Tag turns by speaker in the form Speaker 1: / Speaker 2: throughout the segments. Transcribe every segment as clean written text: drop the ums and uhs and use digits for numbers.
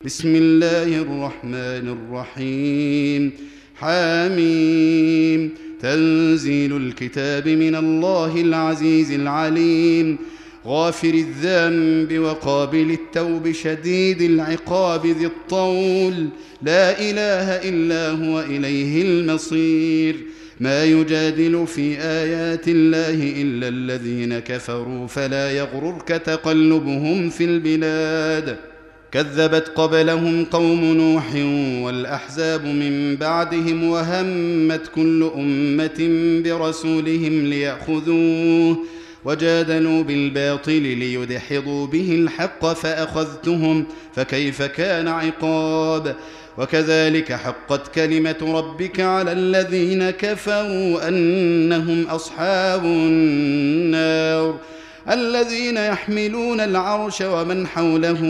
Speaker 1: بسم الله الرحمن الرحيم. حاميم. تنزيل الكتاب من الله العزيز العليم، غافر الذنب وقابل التوب شديد العقاب ذي الطول، لا إله إلا هو إليه المصير. ما يجادل في آيات الله إلا الذين كفروا فلا يغررك تقلبهم في البلاد. كذبت قبلهم قوم نوح والأحزاب من بعدهم، وهمت كل أمة برسولهم ليأخذوه، وجادلوا بالباطل ليدحضوا به الحق فأخذتهم، فكيف كان عقاب. وكذلك حقت كلمة ربك على الذين كفروا أنهم أصحاب النار. الذين يحملون العرش ومن حوله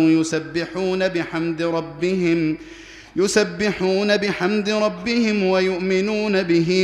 Speaker 1: يسبحون بحمد ربهم ويؤمنون به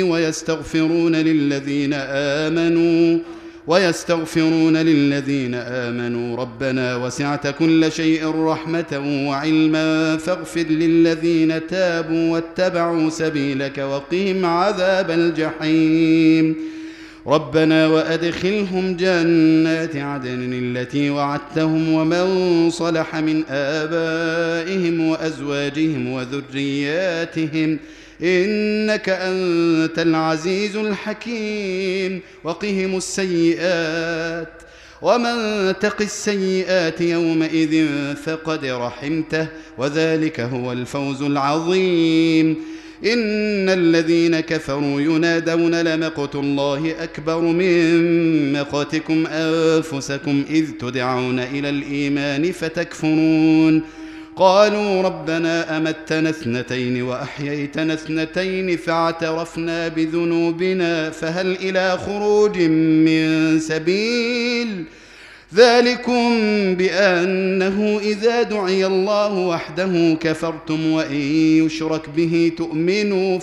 Speaker 1: ويستغفرون للذين آمنوا ربنا وسعت كل شيء رحمة وعلما فاغفر للذين تابوا واتبعوا سبيلك وقهم عذاب الجحيم. ربنا وأدخلهم جنات عدن التي وعدتهم ومن صلح من آبائهم وأزواجهم وذرياتهم إنك أنت العزيز الحكيم. وقهم السيئات ومن تق السيئات يومئذ فقد رحمته، وذلك هو الفوز العظيم. إن الذين كفروا ينادون لمقت الله أكبر من مقتكم أنفسكم إذ تدعون إلى الإيمان فتكفرون. قالوا ربنا أمتنا اثنتين وأحييتنا اثنتين فاعترفنا بذنوبنا فهل إلى خروج من سبيل. ذلكم بأنه إذا دعي الله وحده كفرتم وإن يشرك به تؤمنوا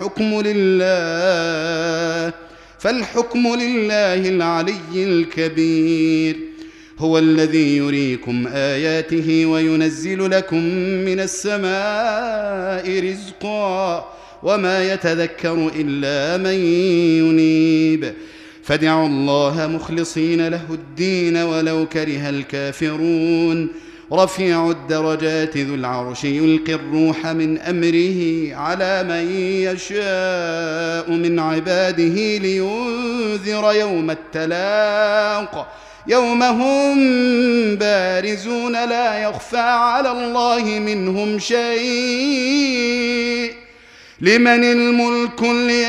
Speaker 1: فالحكم لله العلي الكبير. هو الذي يريكم آياته وينزل لكم من السماء رزقا وما يتذكر إلا من ينيب. فادعوا الله مخلصين له الدين ولو كره الكافرون. رفيع الدرجات ذو العرش يلقي الروح من أمره على من يشاء من عباده لينذر يوم التلاق، يوم هم بارزون لا يخفى على الله منهم شيء. لمن الملك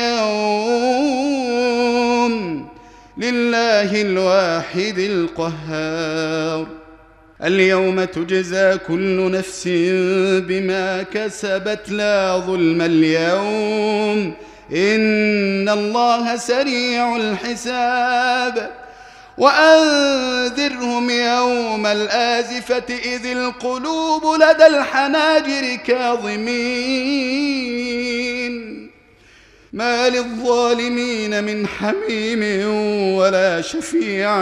Speaker 1: اليوم؟ لله الواحد القهار. اليوم تجزى كل نفس بما كسبت لا ظلم اليوم، إن الله سريع الحساب. وأنذرهم يوم الآزفة إذ القلوب لدى الحناجر كاظمين، ما للظالمين من حميم ولا شفيع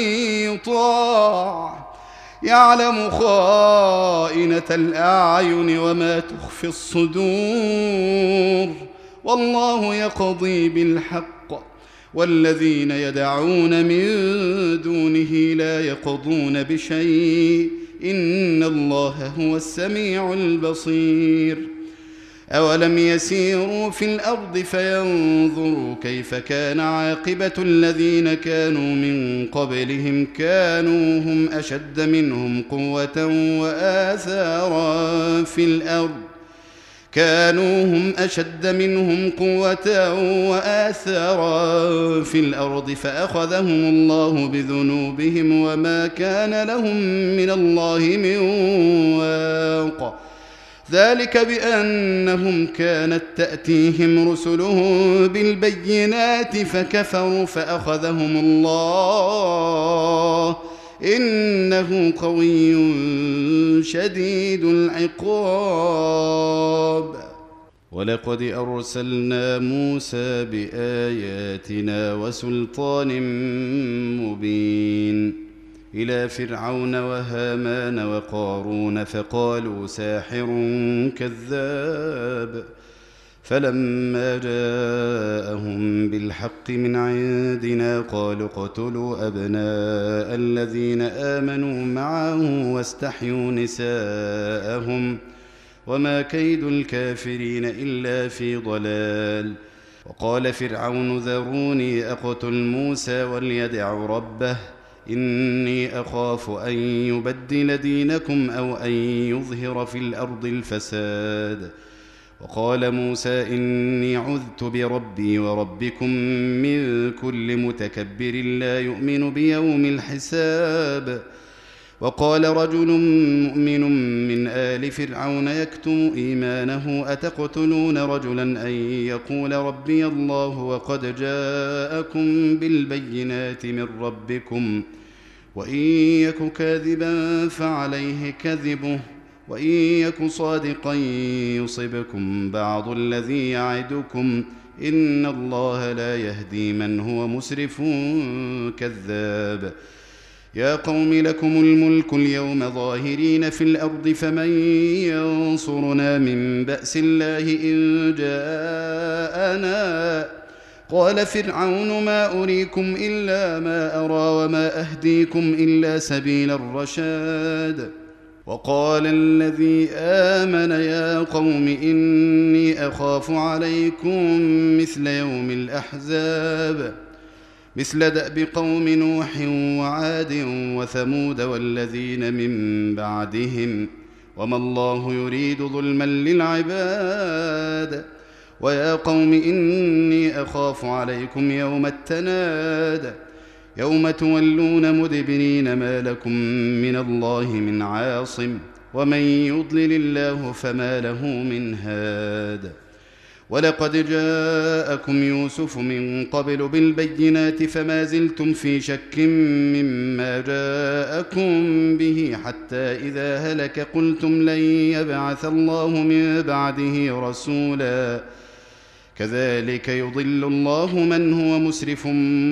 Speaker 1: يطاع، يعلم خائنة الأعين وما تخفي الصدور، والله يقضي بالحق والذين يدعون من دونه لا يقضون بشيء إن الله هو السميع البصير. أولم يسيروا في الأرض فينظروا كيف كان عاقبة الذين كانوا من قبلهم، كانوا هم أشد منهم قوة وآثارا في الأرض فأخذهم الله بذنوبهم وما كان لهم من الله من واق. ذلك بأنهم كانت تأتيهم رسلهم بالبينات فكفروا فأخذهم الله إنه قوي شديد العقاب. ولقد أرسلنا موسى بآياتنا وسلطان مبين إلى فرعون وهامان وقارون فقالوا ساحر كذاب. فلما جاءهم بالحق من عندنا قالوا اقتلوا أبناء الذين آمنوا معه واستحيوا نساءهم وما كيد الكافرين إلا في ضلال. وقال فرعون ذروني أقتل موسى وليدع ربه إني أخاف أن يبدل دينكم أو أن يظهر في الأرض الفساد. وقال موسى إني عذت بربي وربكم من كل متكبر لا يؤمن بيوم الحساب. وقال رجل مؤمن من آل فرعون يكتم إيمانه أتقتلون رجلا أن يقول ربي الله وقد جاءكم بالبينات من ربكم وإن يك كاذبا فعليه كذبه وإن يك صادقا يصبكم بعض الذي يعدكم إن الله لا يهدي من هو مسرف كذاب. يا قوم لكم الملك اليوم ظاهرين في الأرض فمن ينصرنا من بأس الله إن جاءنا. قال فرعون ما أريكم إلا ما أرى وما أهديكم إلا سبيل الرشاد. وقال الذي آمن يا قوم إني أخاف عليكم مثل يوم الأحزاب مثل دأب قوم نوح وعاد وثمود والذين من بعدهم وما الله يريد ظلما للعباد. ويا قوم إني أخاف عليكم يوم التناد يوم تولون مدبرين ما لكم من الله من عاصم ومن يضلل الله فما له من هاد. ولقد جاءكم يوسف من قبل بالبينات فما زلتم في شك مما جاءكم به حتى إذا هلك قلتم لن يبعث الله من بعده رسولا كذلك يضل الله من هو مسرف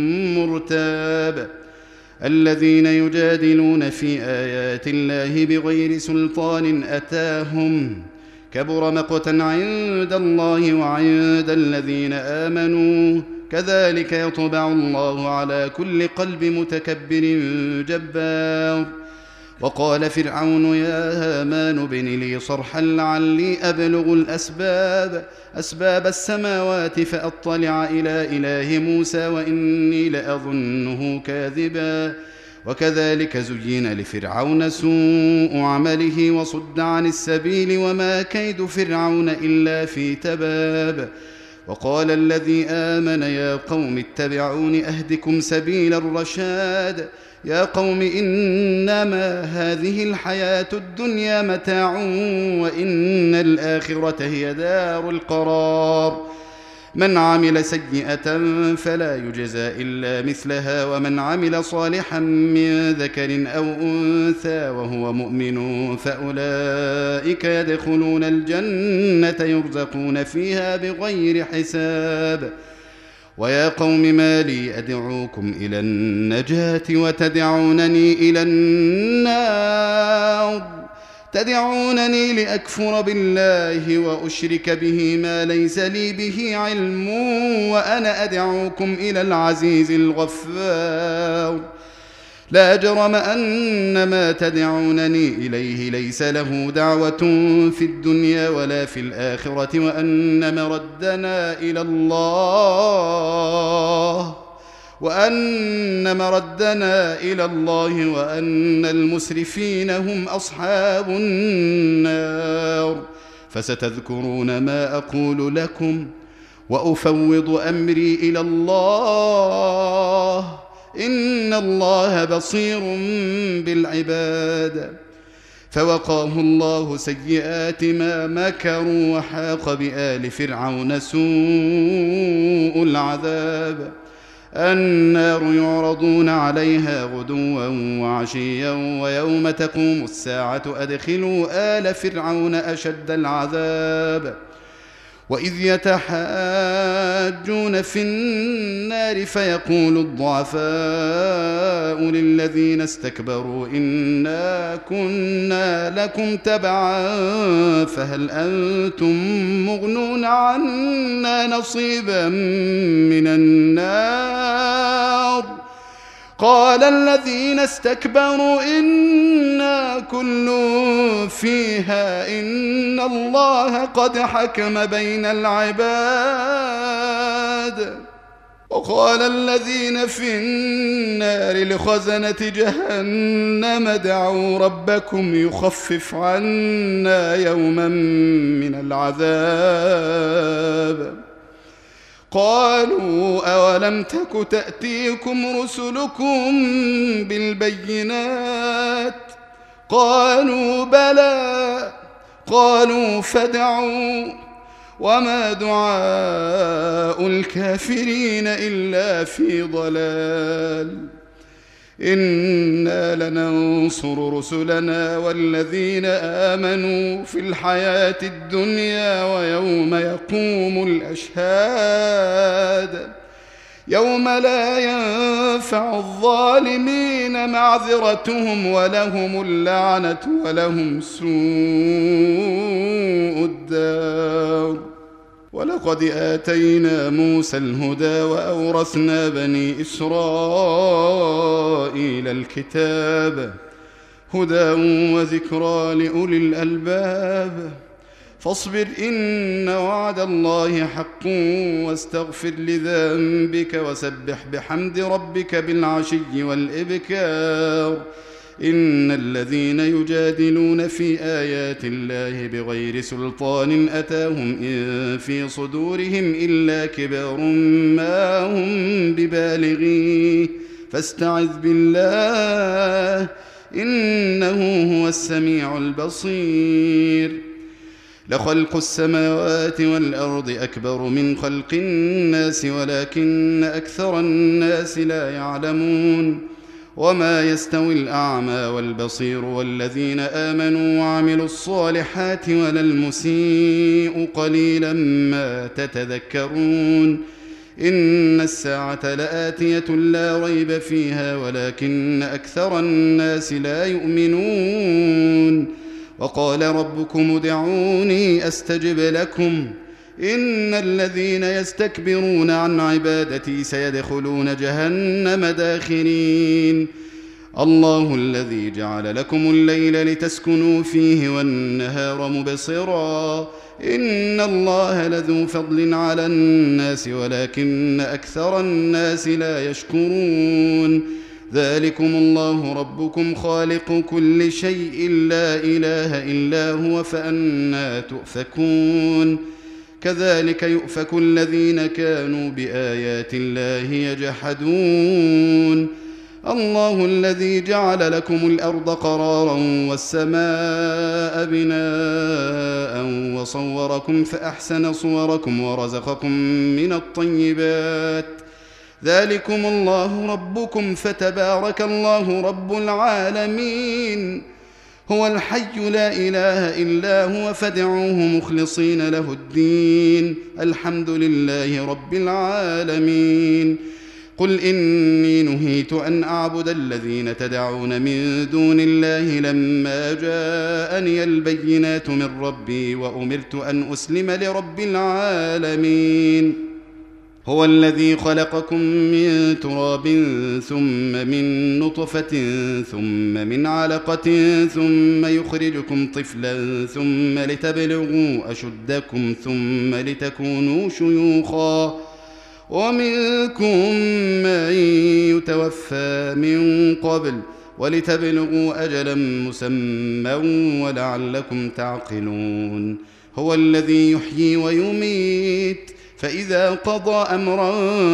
Speaker 1: مرتاب. الذين يجادلون في آيات الله بغير سلطان أتاهم كبر مقتا عند الله وعند الذين آمنوا كذلك يطبع الله على كل قلب متكبر جبار. وقال فرعون يا هامان ابن لي صرحا لعلي أبلغ أسباب السماوات فأطلع إلى إله موسى وإني لأظنه كاذبا. وكذلك زين لفرعون سوء عمله وصد عن السبيل وما كيد فرعون إلا في تباب. وقال الذي آمن يا قوم اتبعون أهدكم سبيل الرشاد. يا قوم إنما هذه الحياة الدنيا متاع وإن الآخرة هي دار القرار. من عمل سيئة فلا يجزى إلا مثلها ومن عمل صالحا من ذكر أو أنثى وهو مؤمن فأولئك يدخلون الجنة يرزقون فيها بغير حساب. ويا قوم ما لي أدعوكم إلى النجاة وتدعونني إلى النار تدعونني لأكفر بالله وأشرك به ما ليس لي به علم وأنا أدعوكم إلى العزيز الغفار. لا جرم أن ما تدعونني إليه ليس له دعوة في الدنيا ولا في الآخرة وأن مردنا إلى الله وأن المسرفين هم أصحاب النار. فستذكرون ما أقول لكم وأفوض أمري إلى الله إن الله بصير بالعباد. فوقاه الله سيئات ما مكروا وحاق بآل فرعون سوء العذاب. النار يعرضون عليها غدوا وعشيا ويوم تقوم الساعة أدخلوا آل فرعون أشد العذاب. وإذ يتحاجون في النار فيقول الضعفاء للذين استكبروا إنا كنا لكم تبعا فهل أنتم مغنون عنا نصيبا من النار قال الذين استكبروا إنا كل فيها إن الله قد حكم بين العباد وقال الذين في النار لخزنة جهنم ادعوا ربكم يخفف عنا يوما من العذاب قالوا أولم تك تأتيكم رسلكم بالبينات قالوا بلى قالوا فادعوا وما دعاء الكافرين إلا في ضلال إنا لننصر رسلنا والذين آمنوا في الحياة الدنيا ويوم يقوم الأشهاد يوم لا ينفع الظالمين معذرتهم ولهم اللعنة ولهم سوء الدار ولقد آتينا موسى الهدى وأورثنا بني إسرائيل الكتاب هدى وذكرى لأولي الألباب فاصبر إن وعد الله حق واستغفر لذنبك وسبح بحمد ربك بالعشي والإبكار إن الذين يجادلون في آيات الله بغير سلطان أتاهم إن في صدورهم إلا كبر ما هم ببالغيه فاستعذ بالله إنه هو السميع البصير لخلق السماوات والأرض أكبر من خلق الناس ولكن أكثر الناس لا يعلمون وما يستوي الأعمى والبصير والذين آمنوا وعملوا الصالحات ولا المسيء قليلا ما تتذكرون إن الساعة لآتية لا ريب فيها ولكن أكثر الناس لا يؤمنون وقال ربكم ادعوني أستجب لكم إن الذين يستكبرون عن عبادتي سيدخلون جهنم داخرين الله الذي جعل لكم الليل لتسكنوا فيه والنهار مبصرا إن الله لذو فضل على الناس ولكن أكثر الناس لا يشكرون ذلكم الله ربكم خالق كل شيء لا إله إلا هو فأنى تؤفكون كذلك يؤفك الذين كانوا بآيات الله يجحدون الله الذي جعل لكم الأرض قرارا والسماء بناء وصوركم فأحسن صوركم ورزقكم من الطيبات ذلكم الله ربكم فتبارك الله رب العالمين هو الحي لا إله إلا هو فادعوه مخلصين له الدين الحمد لله رب العالمين قل إني نهيت أن أعبد الذين تدعون من دون الله لما جاءني البينات من ربي وأمرت أن أسلم لرب العالمين هو الذي خلقكم من تراب ثم من نطفة ثم من علقة ثم يخرجكم طفلا ثم لتبلغوا أشدكم ثم لتكونوا شيوخا ومنكم من يتوفى من قبل ولتبلغوا أجلا مسمى ولعلكم تعقلون هو الذي يحيي ويميت فإذا قضى أمرا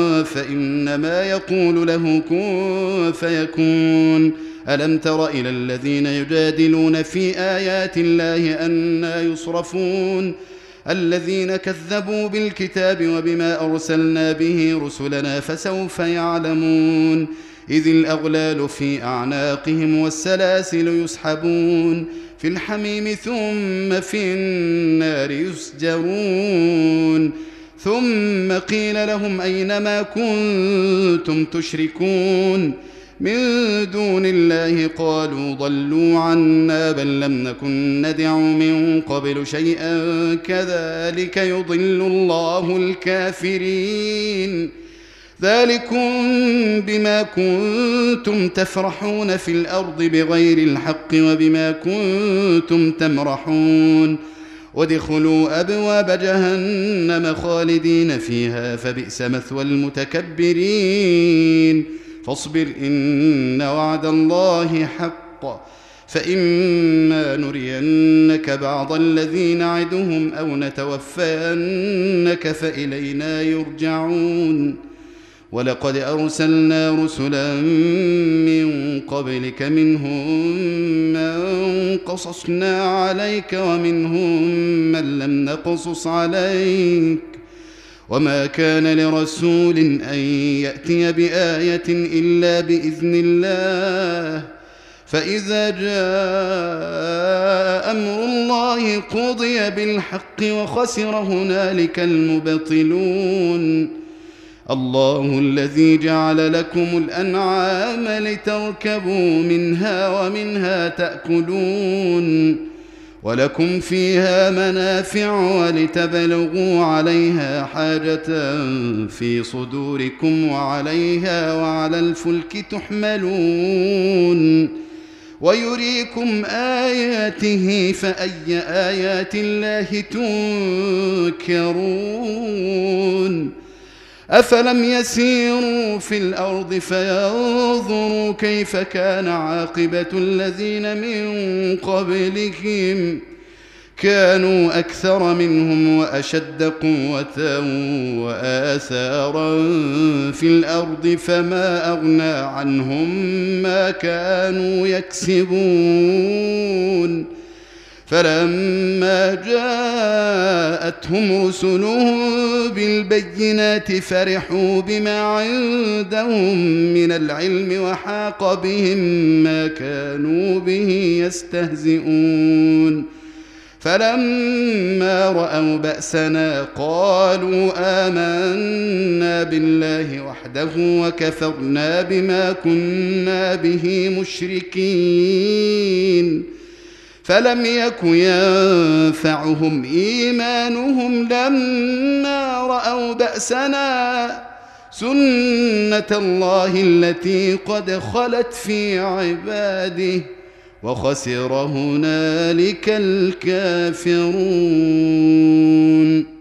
Speaker 1: فإنما يقول له كن فيكون ألم تر إلى الذين يجادلون في آيات الله أنى يصرفون الذين كذبوا بالكتاب وبما أرسلنا به رسلنا فسوف يعلمون إذ الأغلال في أعناقهم والسلاسل يسحبون في الحميم ثم في النار يسجرون ثم قيل لهم أين ما كنتم تشركون من دون الله قالوا ضلوا عنا بل لم نكن ندعو من قبل شيئا كذلك يضل الله الكافرين ذلكم بما كنتم تفرحون في الأرض بغير الحق وبما كنتم تمرحون وادخلوا أبواب جهنم خالدين فيها فبئس مثوى المتكبرين فاصبر إن وعد الله حق فإما نرينك بعض الذي نعدهم أو نتوفينك فإلينا يرجعون ولقد أرسلنا رسلا من قبلك منهم من قصصنا عليك ومنهم من لم نقصص عليك وما كان لرسول أن يأتي بآية إلا بإذن الله فإذا جاء أمر الله قضي بالحق وخسر هنالك المبطلون الله الذي جعل لكم الأنعام لتركبوا منها ومنها تأكلون ولكم فيها منافع ولتبلغوا عليها حاجة في صدوركم وعليها وعلى الفلك تحملون ويريكم آياته فأي آيات الله تنكرون أفلم يسيروا في الأرض فينظروا كيف كان عاقبة الذين من قبلهم كانوا أكثر منهم وأشد قوة وآثارا في الأرض فما أغنى عنهم ما كانوا يكسبون فلما جاءتهم رسلهم بالبينات فرحوا بما عندهم من العلم وحاق بهم ما كانوا به يستهزئون فلما رأوا بأسنا قالوا آمنا بالله وحده وكفرنا بما كنا به مشركين فلم يك ينفعهم إيمانهم لما رأوا بأسنا سنة الله التي قد خلت في عباده وخسر هنالك الكافرون.